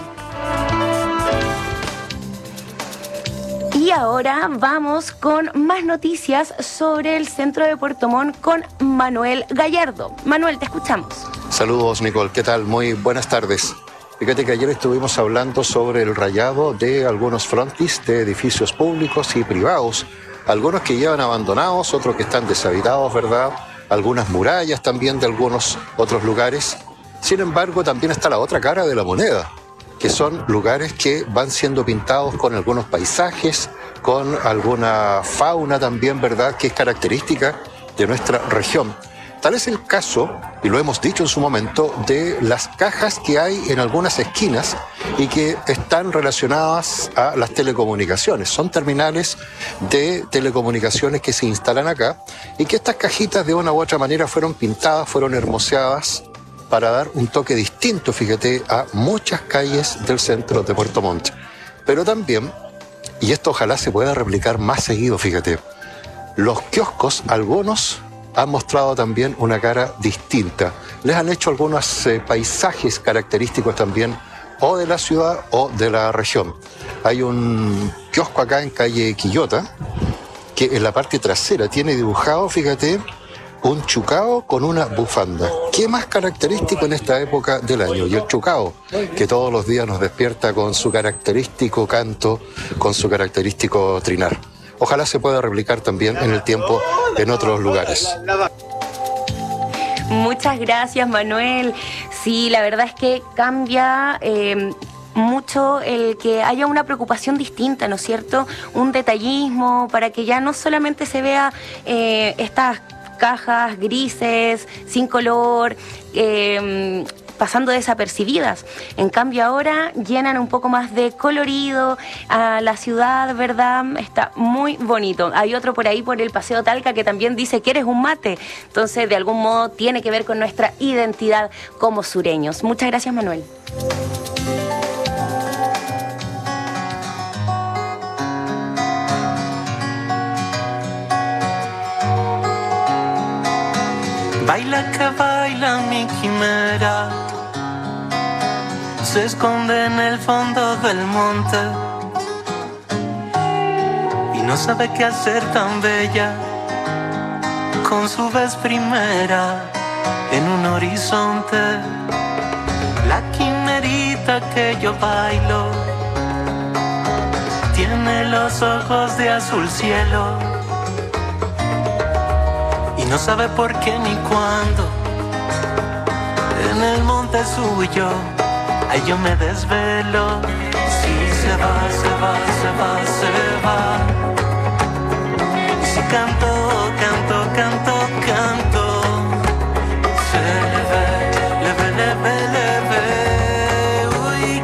Y ahora vamos con más noticias sobre el centro de Puerto Montt con Manuel Gallardo. Manuel, te escuchamos. Saludos, Nicole. ¿Qué tal? Muy buenas tardes. Fíjate que ayer estuvimos hablando sobre el rayado de algunos frontis de edificios públicos y privados. Algunos que llevan abandonados, otros que están deshabitados, ¿verdad? Algunas murallas también de algunos otros lugares. Sin embargo, también está la otra cara de la moneda, que son lugares que van siendo pintados con algunos paisajes, con alguna fauna también, ¿verdad?, que es característica de nuestra región. Tal es el caso, y lo hemos dicho en su momento, de las cajas que hay en algunas esquinas y que están relacionadas a las telecomunicaciones. Son terminales de telecomunicaciones que se instalan acá y que estas cajitas de una u otra manera fueron pintadas, fueron hermoseadas para dar un toque distinto, fíjate, a muchas calles del centro de Puerto Montt. Pero también, y esto ojalá se pueda replicar más seguido, fíjate, los kioscos, algunos han mostrado también una cara distinta. Les han hecho algunos eh, paisajes característicos también o de la ciudad o de la región. Hay un kiosco acá en calle Quillota que en la parte trasera tiene dibujado, fíjate, un chucao con una bufanda. ¿Qué más característico en esta época del año? Y el chucao, que todos los días nos despierta con su característico canto, con su característico trinar. Ojalá se pueda replicar también en el tiempo en otros lugares. Muchas gracias, Manuel. Sí, la verdad es que cambia eh, mucho el que haya una preocupación distinta, ¿no es cierto? Un detallismo para que ya no solamente se vea eh, estas cajas grises, sin color, eh, pasando desapercibidas. En cambio ahora llenan un poco más de colorido a la ciudad, ¿verdad? Está muy bonito. Hay otro por ahí por el Paseo Talca que también dice que eres un mate. Entonces, de algún modo tiene que ver con nuestra identidad como sureños. Muchas gracias, Manuel. Baila que baila mi quimera, se esconde en el fondo del monte y no sabe qué hacer tan bella con su vez primera en un horizonte. La quimerita que yo bailo tiene los ojos de azul cielo y no sabe por qué ni cuándo. En el monte suyo, ay, yo me desvelo. Si se va, se va, se va, se va. Y si canto, canto, canto, canto, se le ve, le ve, le ve, le ve. Uy,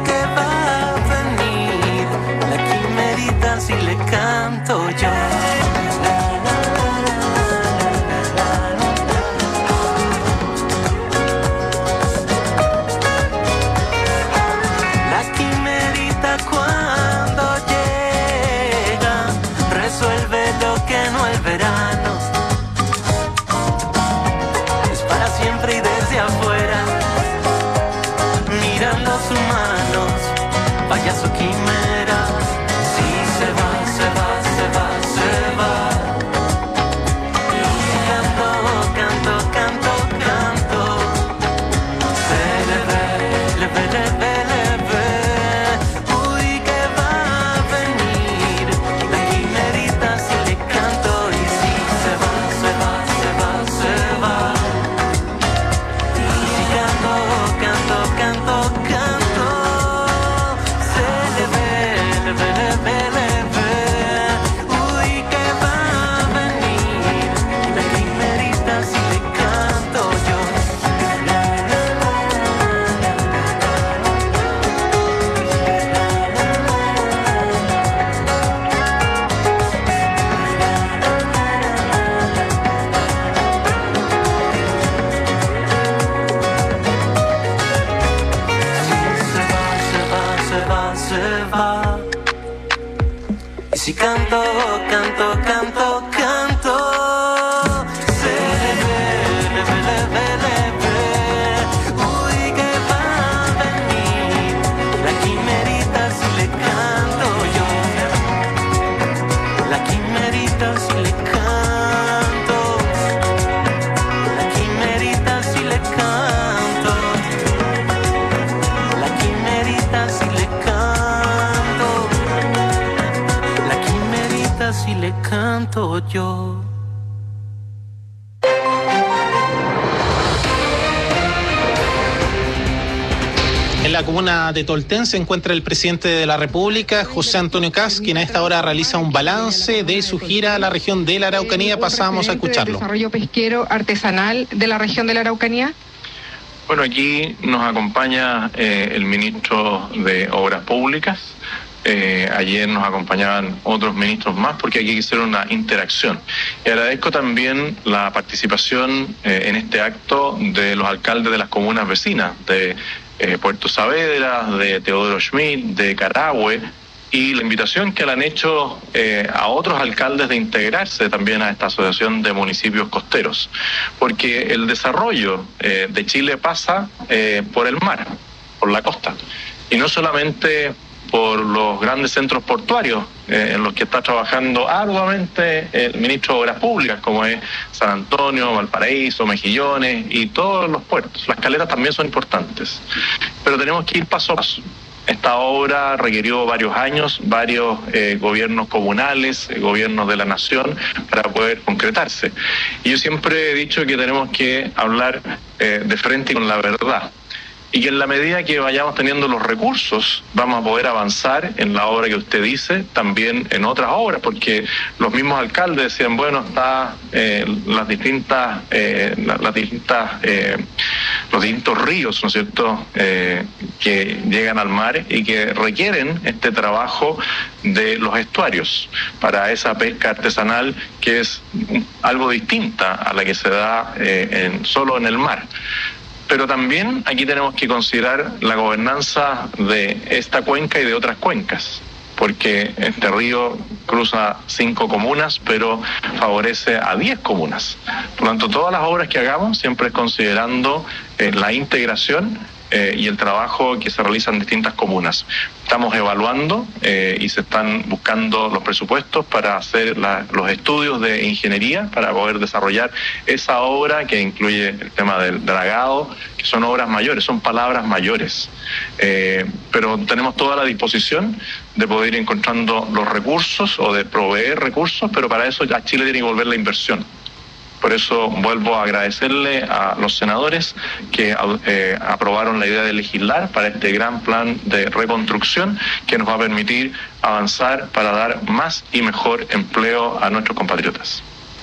payaso quimera. Si se va, se va, se va, se va. Y canto, canto, canto, canto. Se le ve, le ve, le ve, le ve. Uy, que va a venir la quimerita si le canto. Y si se va, se va, se va, se va. Y canto, canto, canto, canto. Se le ve, le ve, le ve, le ve. Uy, que va a venir la quimerita si le canto yo. Se va, se va, se va. Y si canto, canto, canto, canto. Se le ve, le ve, le ve, le ve. Uy, que va a venir la quimerita si le canto yo. La quimerita si le canto. La quimerita si le canto. La quimerita si le canto. La quimerita si le canto yo. En la comuna de Tolten se encuentra el presidente de la República, José Antonio Kast, quien a esta hora realiza un balance de su gira a la región de la Araucanía. Pasamos a escucharlo. Desarrollo pesquero artesanal de la región de la Araucanía. Bueno, aquí nos acompaña eh, el ministro de Obras Públicas. Eh, ayer nos acompañaban otros ministros más porque aquí hicieron una interacción. Y agradezco también la participación eh, en este acto de los alcaldes de las comunas vecinas, de eh, Puerto Saavedra, de Teodoro Schmidt, de Carahue, y la invitación que le han hecho eh, a otros alcaldes de integrarse también a esta asociación de municipios costeros, porque el desarrollo eh, de Chile pasa eh, por el mar, por la costa, y no solamente por los grandes centros portuarios eh, en los que está trabajando arduamente el ministro de Obras Públicas, como es San Antonio, Valparaíso, Mejillones y todos los puertos. Las caletas también son importantes, pero tenemos que ir paso a paso. Esta obra requirió varios años, varios eh, gobiernos comunales, eh, gobiernos de la nación, para poder concretarse. Y yo siempre he dicho que tenemos que hablar eh, de frente y con la verdad. Y que en la medida que vayamos teniendo los recursos, vamos a poder avanzar en la obra que usted dice, también en otras obras, porque los mismos alcaldes decían, bueno, está eh, las distintas, eh, las, las distintas, eh, los distintos ríos, ¿no es cierto?, eh, que llegan al mar y que requieren este trabajo de los estuarios para esa pesca artesanal que es algo distinta a la que se da eh, en, solo en el mar. Pero también aquí tenemos que considerar la gobernanza de esta cuenca y de otras cuencas, porque este río cruza cinco comunas, pero favorece a diez comunas. Por lo tanto, todas las obras que hagamos siempre es considerando eh, la integración eh, y el trabajo que se realiza en distintas comunas. Estamos evaluando eh, y se están buscando los presupuestos para hacer la, los estudios de ingeniería para poder desarrollar esa obra que incluye el tema del dragado, que son obras mayores, son palabras mayores. Eh, pero tenemos toda la disposición de poder ir encontrando los recursos o de proveer recursos, pero para eso ya Chile tiene que volver la inversión. Por eso vuelvo a agradecerle a los senadores que eh, aprobaron la idea de legislar para este gran plan de reconstrucción que nos va a permitir avanzar para dar más y mejor empleo a nuestros compatriotas.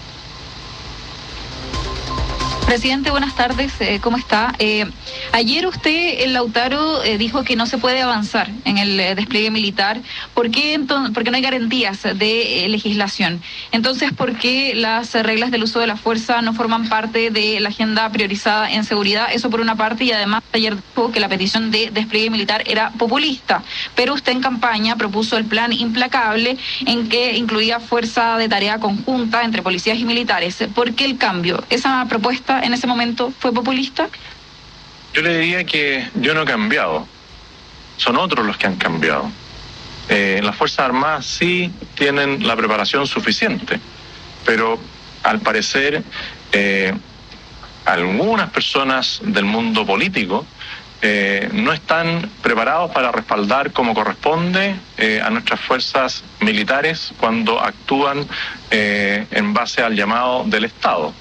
Presidente, buenas tardes, eh, ¿cómo está? Eh, ayer usted, el Lautaro, eh, dijo que no se puede avanzar en el eh, despliegue militar. ¿Por qué? Entonces, porque no hay garantías de eh, legislación. Entonces, ¿por qué las eh, reglas del uso de la fuerza no forman parte de la agenda priorizada en seguridad? Eso por una parte, y además ayer dijo que la petición de despliegue militar era populista. Pero usted en campaña propuso el plan implacable en que incluía fuerza de tarea conjunta entre policías y militares. ¿Por qué el cambio? ¿Esa propuesta en ese momento fue populista? Yo le diría que yo no he cambiado. son otros los que han cambiado. Eh, las Fuerzas Armadas sí tienen la preparación suficiente, pero al parecer eh, algunas personas del mundo político eh, no están preparados para respaldar como corresponde eh, a nuestras fuerzas militares cuando actúan eh, en base al llamado del Estado.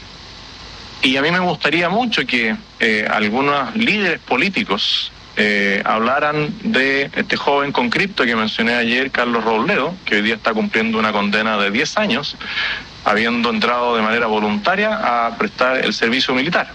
Y a mí me gustaría mucho que eh, algunos líderes políticos Eh, hablaran de este joven con cripto que mencioné ayer, Carlos Robledo, que hoy día está cumpliendo una condena de diez años, habiendo entrado de manera voluntaria a prestar el servicio militar.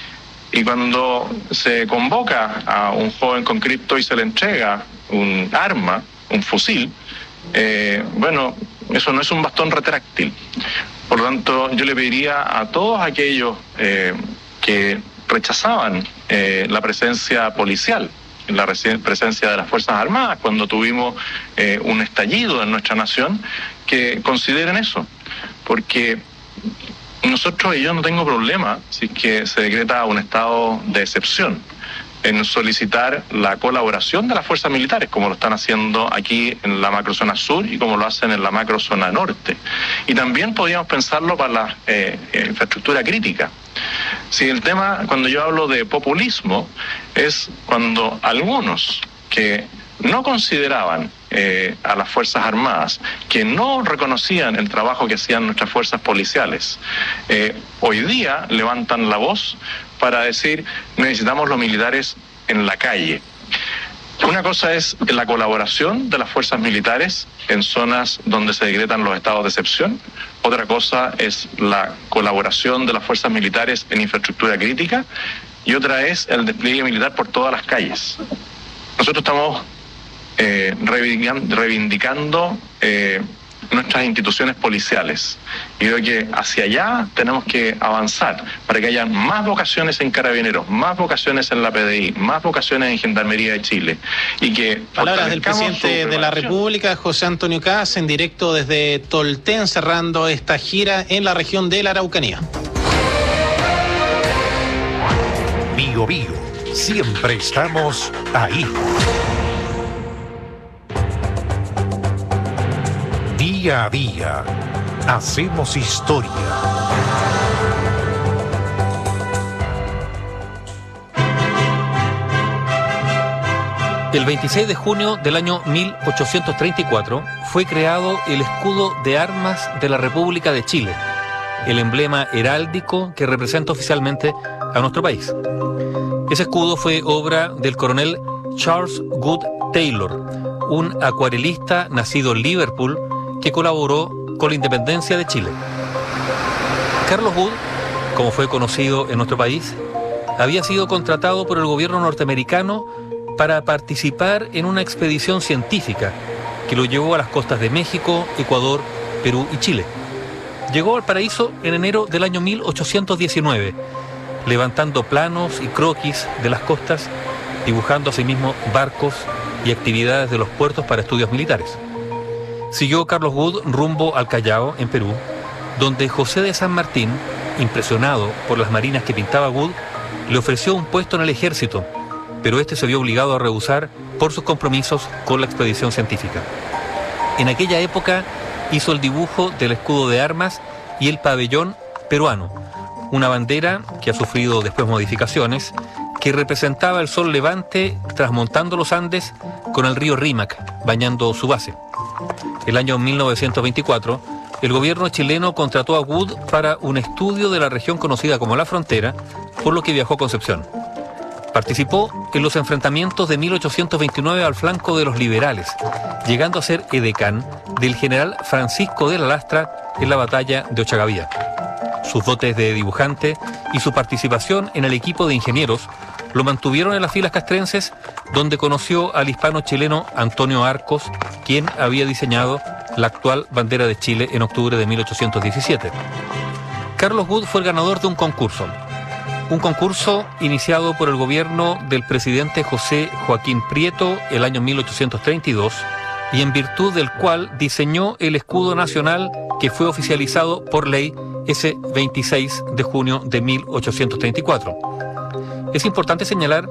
Y cuando se convoca a un joven con cripto y se le entrega un arma, un fusil, eh, bueno, eso no es un bastón retráctil. Por lo tanto, yo le pediría a todos aquellos eh, que rechazaban eh, la presencia policial, la presencia de las Fuerzas Armadas cuando tuvimos eh, un estallido en nuestra nación, que consideren eso, porque nosotros, y yo no tengo problema si es que se decreta un estado de excepción, en solicitar la colaboración de las fuerzas militares, como lo están haciendo aquí en la macrozona sur y como lo hacen en la macrozona norte. Y también podríamos pensarlo para la eh, infraestructura crítica. Si el tema, cuando yo hablo de populismo, es cuando algunos que no consideraban eh, a las Fuerzas Armadas, que no reconocían el trabajo que hacían nuestras fuerzas policiales, eh, hoy día levantan la voz para decir necesitamos los militares en la calle. Una cosa es la colaboración de las fuerzas militares en zonas donde se decretan los estados de excepción. Otra cosa es la colaboración de las fuerzas militares en infraestructura crítica. Y otra es el despliegue militar por todas las calles. Nosotros estamos eh, reivindicando, reivindicando eh, nuestras instituciones policiales. Y creo que hacia allá tenemos que avanzar para que haya más vocaciones en Carabineros, más vocaciones en la P D I, más vocaciones en Gendarmería de Chile. Y que palabras del presidente de la República, José Antonio Kast, en directo desde Tolten, cerrando esta gira en la región de la Araucanía. Bio Bio, siempre estamos ahí. Día a día, hacemos historia. El veintiséis de junio del año mil ochocientos treinta y cuatro fue creado el escudo de armas de la República de Chile, el emblema heráldico que representa oficialmente a nuestro país. Ese escudo fue obra del coronel Charles Good Taylor, un acuarelista nacido en Liverpool que colaboró con la independencia de Chile. Carlos Good, como fue conocido en nuestro país, había sido contratado por el gobierno norteamericano para participar en una expedición científica que lo llevó a las costas de México, Ecuador, Perú y Chile. Llegó al paraíso en enero del año mil ochocientos diecinueve, levantando planos y croquis de las costas, dibujando asimismo barcos y actividades de los puertos para estudios militares. Siguió Carlos Good rumbo al Callao, en Perú, donde José de San Martín, impresionado por las marinas que pintaba Good, le ofreció un puesto en el ejército, pero este se vio obligado a rehusar por sus compromisos con la expedición científica. En aquella época hizo el dibujo del escudo de armas y el pabellón peruano, una bandera que ha sufrido después modificaciones, que representaba el sol levante trasmontando los Andes con el río Rímac, bañando su base. El año mil novecientos veinticuatro, el gobierno chileno contrató a Good para un estudio de la región conocida como La Frontera, por lo que viajó a Concepción. Participó en los enfrentamientos de mil ochocientos veintinueve al flanco de los liberales, llegando a ser edecán del general Francisco de la Lastra en la batalla de Ochagavía. Sus dotes de dibujante y su participación en el equipo de ingenieros lo mantuvieron en las filas castrenses, donde conoció al hispano-chileno Antonio Arcos, quien había diseñado la actual bandera de Chile en octubre de mil ochocientos diecisiete. Carlos Good fue el ganador de un concurso, un concurso iniciado por el gobierno del presidente José Joaquín Prieto el año mil ochocientos treinta y dos, y en virtud del cual diseñó el escudo nacional que fue oficializado por ley ese veintiséis de junio de mil ochocientos treinta y cuatro. Es importante señalar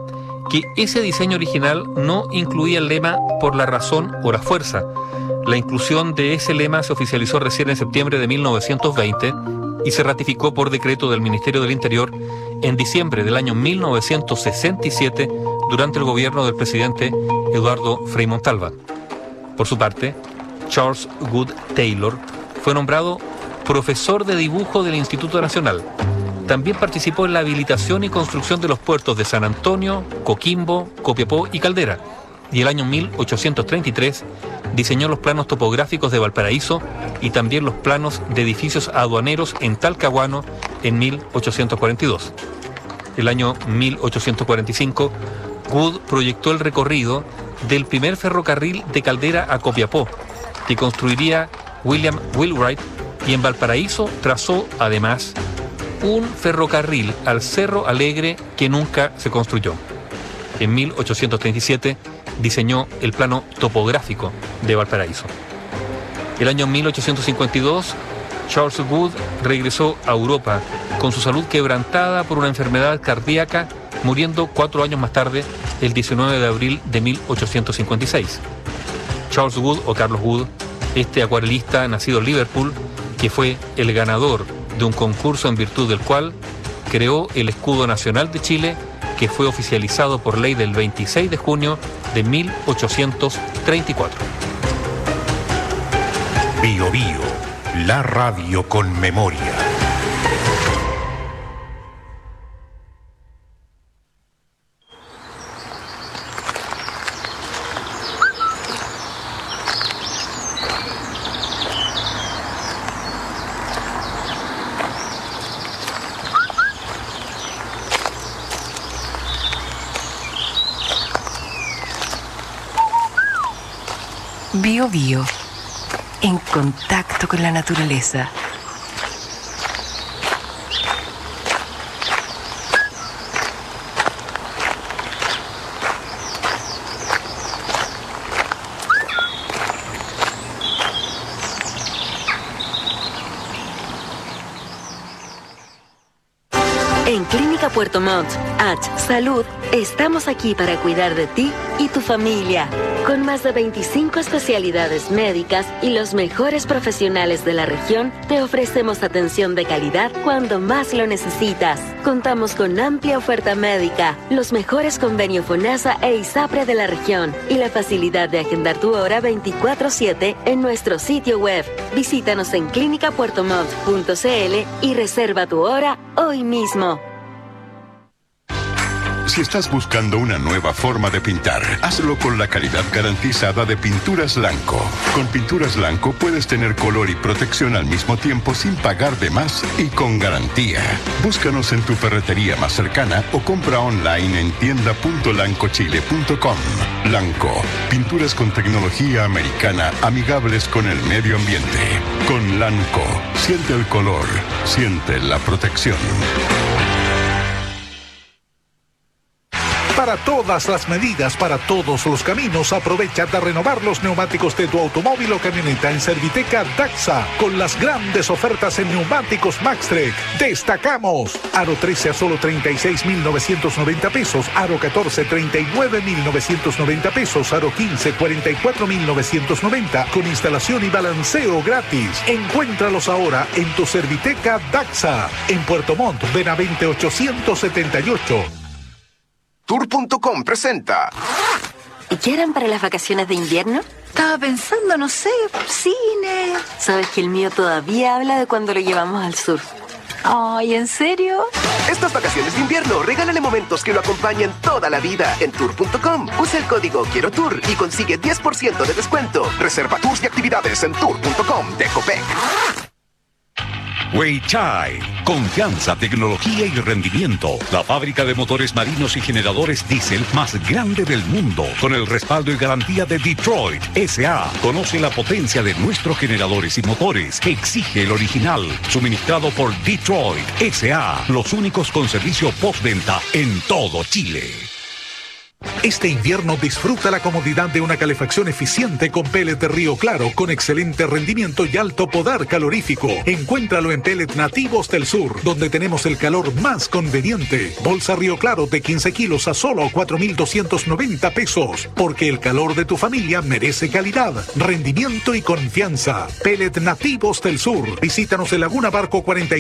que ese diseño original no incluía el lema por la razón o la fuerza. La inclusión de ese lema se oficializó recién en septiembre de mil novecientos veinte y se ratificó por decreto del Ministerio del Interior en diciembre del año mil novecientos sesenta y siete durante el gobierno del presidente Eduardo Frei Montalva. Por su parte, Charles Goode Taylor fue nombrado profesor de dibujo del Instituto Nacional. También participó en la habilitación y construcción de los puertos de San Antonio, Coquimbo, Copiapó y Caldera. Y el año mil ochocientos treinta y tres diseñó los planos topográficos de Valparaíso y también los planos de edificios aduaneros en Talcahuano en mil ochocientos cuarenta y dos. El año mil ochocientos cuarenta y cinco, Goode proyectó el recorrido del primer ferrocarril de Caldera a Copiapó, que construiría William Wheelwright, y en Valparaíso trazó, además, un ferrocarril al Cerro Alegre que nunca se construyó. En mil ochocientos treinta y siete diseñó el plano topográfico de Valparaíso. El año mil ochocientos cincuenta y dos, Charles Goode regresó a Europa con su salud quebrantada por una enfermedad cardíaca, muriendo cuatro años más tarde, el diecinueve de abril de mil ochocientos cincuenta y seis. Charles Goode, o Carlos Goode, este acuarelista nacido en Liverpool, que fue el ganador de un concurso en virtud del cual creó el escudo nacional de Chile, que fue oficializado por ley del veintiséis de junio de mil ochocientos treinta y cuatro. Bio Bio, la radio con memoria. Bio Bio, en contacto con la naturaleza. En Clínica Puerto Montt, H Salud, estamos aquí para cuidar de ti y tu familia. Con más de veinticinco especialidades médicas y los mejores profesionales de la región, te ofrecemos atención de calidad cuando más lo necesitas. Contamos con amplia oferta médica, los mejores convenios FONASA e ISAPRE de la región y la facilidad de agendar tu hora veinticuatro siete en nuestro sitio web. Visítanos en clínica puerto montt punto c l y reserva tu hora hoy mismo. Si estás buscando una nueva forma de pintar, hazlo con la calidad garantizada de Pinturas Lanco. Con Pinturas Lanco puedes tener color y protección al mismo tiempo sin pagar de más y con garantía. Búscanos en tu ferretería más cercana o compra online en tienda punto lanco chile punto com. Lanco, pinturas con tecnología americana amigables con el medio ambiente. Con Lanco, siente el color, siente la protección. Para todas las medidas, para todos los caminos, aprovecha de renovar los neumáticos de tu automóvil o camioneta en Serviteca Daxa, con las grandes ofertas en neumáticos Maxtrek. Destacamos: Aro trece a solo treinta y seis mil novecientos noventa pesos, Aro catorce treinta y nueve mil novecientos noventa pesos, Aro quince cuarenta y cuatro mil novecientos noventa, con instalación y balanceo gratis. Encuéntralos ahora en tu Serviteca Daxa, en Puerto Montt, Benavente ochocientos setenta y ocho. Tour punto com presenta. ¿Y qué harán para las vacaciones de invierno? Estaba pensando, no sé, cine. Sabes que el mío todavía habla de cuando lo llevamos al sur. Ay, ¿en serio? Estas vacaciones de invierno, regálale momentos que lo acompañen toda la vida en tour punto com. Usa el código Quiero Tour y consigue diez por ciento de descuento. Reserva tours y actividades en tour punto com de Copec. Weichai, confianza, tecnología y rendimiento. La fábrica de motores marinos y generadores diésel más grande del mundo, con el respaldo y garantía de Detroit S A Conoce la potencia de nuestros generadores y motores. Exige el original, suministrado por Detroit S A Los únicos con servicio postventa en todo Chile. Este invierno disfruta la comodidad de una calefacción eficiente con Pellet Río Claro con excelente rendimiento y alto poder calorífico. Encuéntralo en Pellet Nativos del Sur, donde tenemos el calor más conveniente. Bolsa Río Claro de quince kilos a solo cuatro mil doscientos noventa pesos, porque el calor de tu familia merece calidad, rendimiento y confianza. Pellet Nativos del Sur. Visítanos en Laguna Barco cuarenta y